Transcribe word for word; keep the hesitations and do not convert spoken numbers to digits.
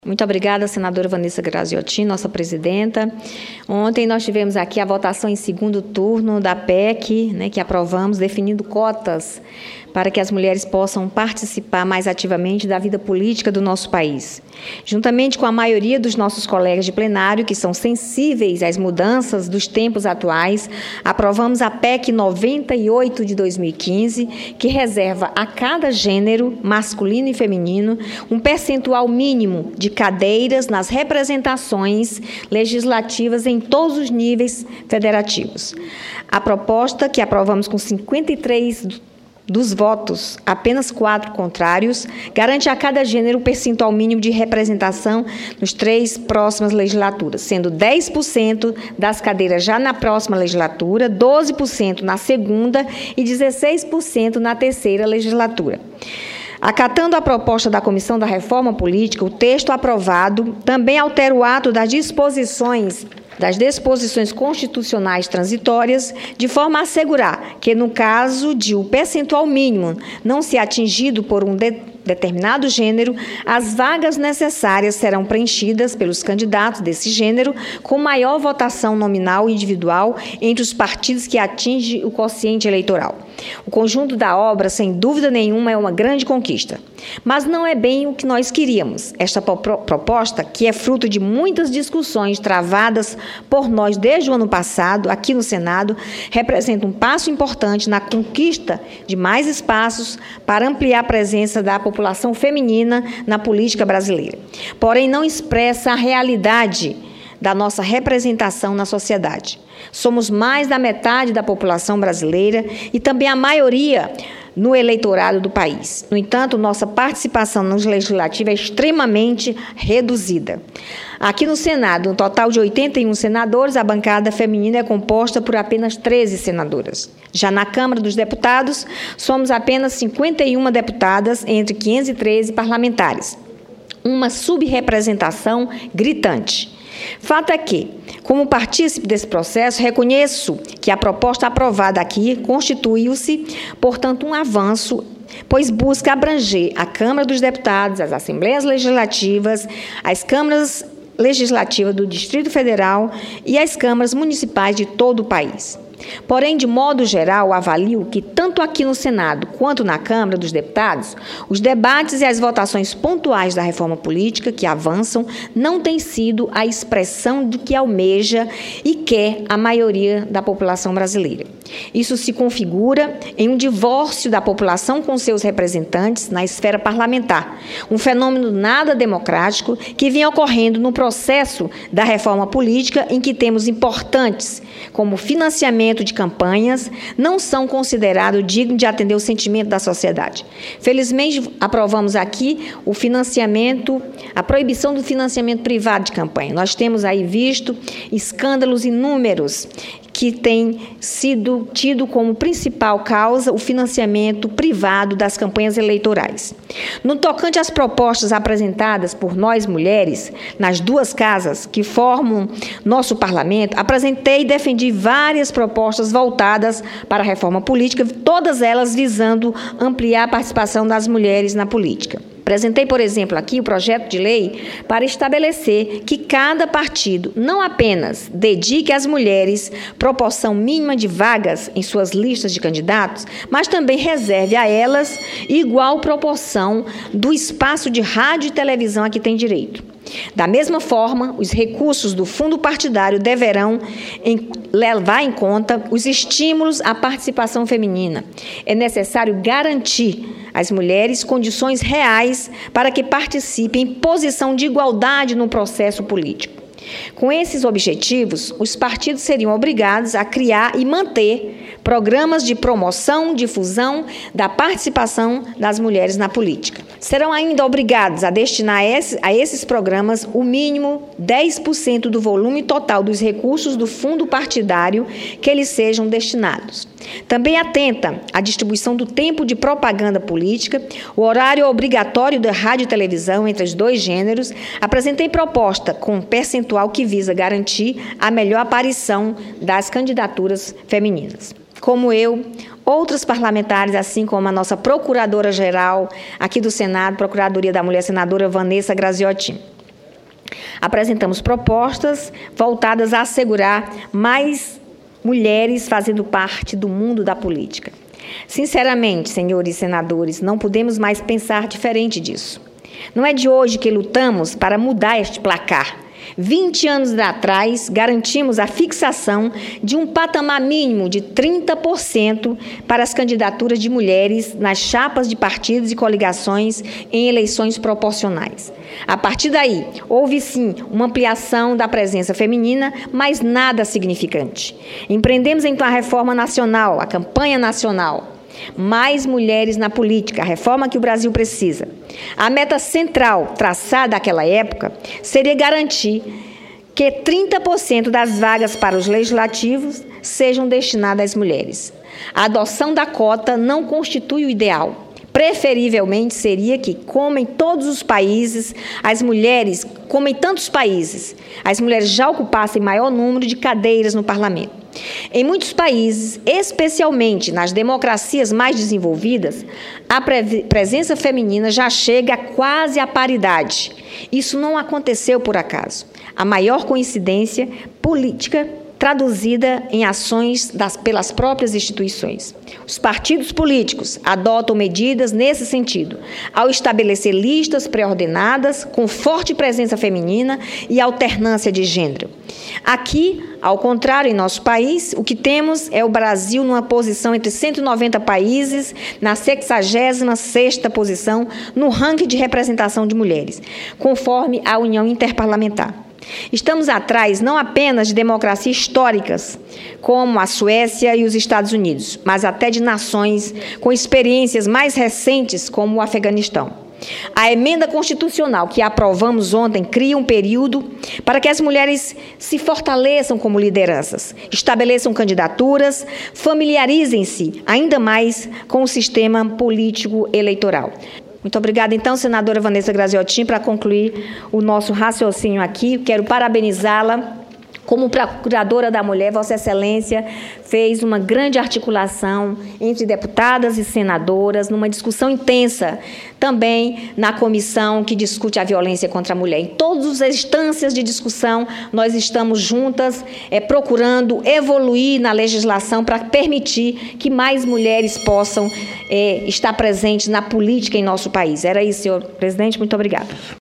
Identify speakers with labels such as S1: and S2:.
S1: Muito obrigada, senadora Vanessa Graziotin, nossa presidenta. Ontem nós tivemos aqui a votação em segundo turno da P E C, né, que aprovamos, definindo cotas para que as mulheres possam participar mais ativamente da vida política do nosso país. Juntamente com a maioria dos nossos colegas de plenário, que são sensíveis às mudanças dos tempos atuais, aprovamos a P E C noventa e oito de dois mil e quinze, que reserva a cada gênero, masculino e feminino, um percentual mínimo de cadeiras nas representações legislativas em todos os níveis federativos. A proposta, que aprovamos com cinquenta e três dos votos, apenas quatro contrários, garante a cada gênero um percentual mínimo de representação nos três próximas legislaturas, sendo dez por cento das cadeiras já na próxima legislatura, doze por cento na segunda e dezesseis por cento na terceira legislatura. Acatando a proposta da Comissão da Reforma Política, o texto aprovado também altera o ato das disposições das disposições constitucionais transitórias, de forma a assegurar que, no caso de o percentual mínimo não ser atingido por um de, determinado gênero, as vagas necessárias serão preenchidas pelos candidatos desse gênero com maior votação nominal e individual entre os partidos que atingem o quociente eleitoral. O conjunto da obra, sem dúvida nenhuma, é uma grande conquista. Mas não é bem o que nós queríamos. Esta proposta, que é fruto de muitas discussões travadas por nós desde o ano passado, aqui no Senado, representa um passo importante na conquista de mais espaços para ampliar a presença da população feminina na política brasileira. Porém, não expressa a realidade da nossa representação na sociedade. Somos mais da metade da população brasileira e também a maioria no eleitorado do país. No entanto, nossa participação no legislativo é extremamente reduzida. Aqui no Senado, um total de oitenta e um senadores, a bancada feminina é composta por apenas treze senadoras. Já na Câmara dos Deputados, somos apenas cinquenta e uma deputadas entre quinhentos e treze parlamentares. Uma subrepresentação gritante. Fato é que, como partícipe desse processo, reconheço que a proposta aprovada aqui constituiu-se, portanto, um avanço, pois busca abranger a Câmara dos Deputados, as Assembleias Legislativas, as câmaras legislativas do Distrito Federal e as câmaras municipais de todo o país. Porém, de modo geral, avalio que, tanto aqui no Senado quanto na Câmara dos Deputados, os debates e as votações pontuais da reforma política que avançam não têm sido a expressão do que almeja e quer a maioria da população brasileira. Isso se configura em um divórcio da população com seus representantes na esfera parlamentar, um fenômeno nada democrático que vem ocorrendo no processo da reforma política, em que temos importantes como financiamento de campanhas não são considerados dignos de atender o sentimento da sociedade. Felizmente, aprovamos aqui o financiamento, a proibição do financiamento privado de campanha. Nós temos aí visto escândalos inúmeros que têm sido tido como principal causa o financiamento privado das campanhas eleitorais. No tocante às propostas apresentadas por nós mulheres, nas duas casas que formam nosso parlamento, apresentei e defendi várias propostas voltadas para a reforma política, todas elas visando ampliar a participação das mulheres na política. Apresentei, por exemplo, aqui o projeto de lei para estabelecer que cada partido não apenas dedique às mulheres proporção mínima de vagas em suas listas de candidatos, mas também reserve a elas igual proporção do espaço de rádio e televisão a que tem direito. Da mesma forma, os recursos do fundo partidário deverão em, levar em conta os estímulos à participação feminina. É necessário garantir às mulheres condições reais para que participem em posição de igualdade no processo político. Com esses objetivos, os partidos seriam obrigados a criar e manter programas de promoção, difusão da participação das mulheres na política. Serão ainda obrigados a destinar a, esse, a esses programas o mínimo dez por cento do volume total dos recursos do fundo partidário que eles sejam destinados. Também atenta à distribuição do tempo de propaganda política, o horário obrigatório da rádio e televisão entre os dois gêneros. Apresentei proposta com percentual que visa garantir a melhor aparição das candidaturas femininas. Como eu, outros parlamentares, assim como a nossa procuradora-geral aqui do Senado, Procuradoria da Mulher, senadora Vanessa Graziotin. Apresentamos propostas voltadas a assegurar mais mulheres fazendo parte do mundo da política. Sinceramente, senhores senadores, não podemos mais pensar diferente disso. Não é de hoje que lutamos para mudar este placar. vinte anos atrás, garantimos a fixação de um patamar mínimo de trinta por cento para as candidaturas de mulheres nas chapas de partidos e coligações em eleições proporcionais. A partir daí, houve sim uma ampliação da presença feminina, mas nada significante. Empreendemos então a reforma nacional, a campanha nacional. Mais mulheres na política, a reforma que o Brasil precisa. A meta central, traçada naquela época, seria garantir que trinta por cento das vagas para os legislativos sejam destinadas às mulheres. A adoção da cota não constitui o ideal. Preferivelmente seria que, como em todos os países, as mulheres, como em tantos países, as mulheres já ocupassem maior número de cadeiras no parlamento. Em muitos países, especialmente nas democracias mais desenvolvidas, a pre- presença feminina já chega quase à paridade. Isso não aconteceu por acaso. A maior coincidência política traduzida em ações das, pelas próprias instituições. Os partidos políticos adotam medidas nesse sentido, ao estabelecer listas pré-ordenadas com forte presença feminina e alternância de gênero. Aqui, ao contrário, em nosso país, o que temos é o Brasil numa posição entre cento e noventa países, na sexagésima sexta posição no ranking de representação de mulheres, conforme a União Interparlamentar. Estamos atrás não apenas de democracias históricas, como a Suécia e os Estados Unidos, mas até de nações com experiências mais recentes, como o Afeganistão. A emenda constitucional que aprovamos ontem cria um período para que as mulheres se fortaleçam como lideranças, estabeleçam candidaturas, familiarizem-se ainda mais com o sistema político eleitoral. Muito obrigada, então, senadora Vanessa Graziotin. Para concluir o nosso raciocínio aqui, quero parabenizá-la. Como procuradora da mulher, Vossa Excelência fez uma grande articulação entre deputadas e senadoras, numa discussão intensa, também na comissão que discute a violência contra a mulher. Em todas as instâncias de discussão, nós estamos juntas, é, procurando evoluir na legislação para permitir que mais mulheres possam é, estar presentes na política em nosso país. Era isso, senhor presidente. Muito obrigada.